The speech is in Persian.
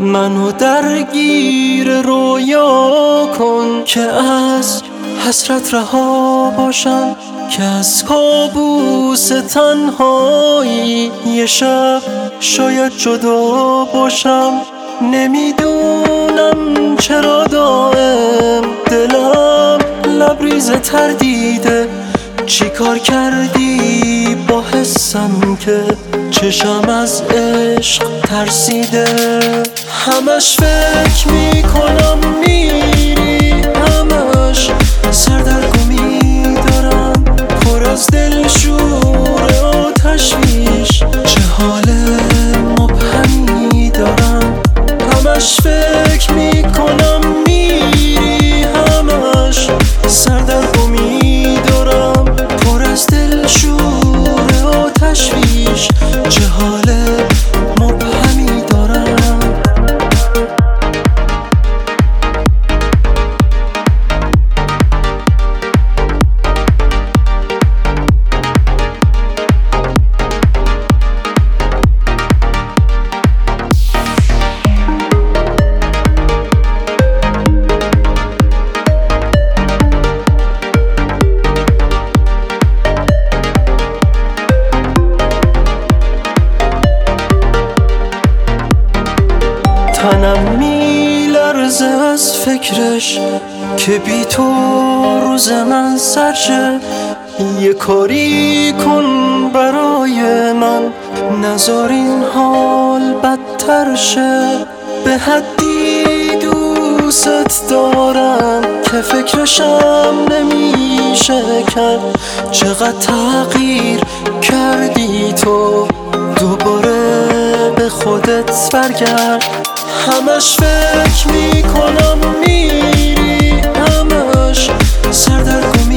منو درگیر رویا کن که از حسرت رها باشم، که از کابوس تنهایی یه شب شاید جدا باشم. نمیدونم چرا دائم دلم لبریز تردیده، چی کار کردی با حسم که چشم از عشق ترسیده. همش فکر میکنم میری، همش سردرگمی دارم، پر از دلشوره و تشویش، چه حال مبهمی دارم. همش فکر میکنم میری، همش سردرگمی دارم، پر از دلشوره و تشویش، چه حال مبهمی دارم. تنم میلرزه از فکرش که بی تو روز من سرشه. یه کاری کن برای من، نذار این حال بدتر شه. به حدی دوست دارم که فکرشم نمیشه کرد. چقدر تغییر کردی تو، دوباره به خودت برگرد. همش فکر میکنم میری، همش سردرگمی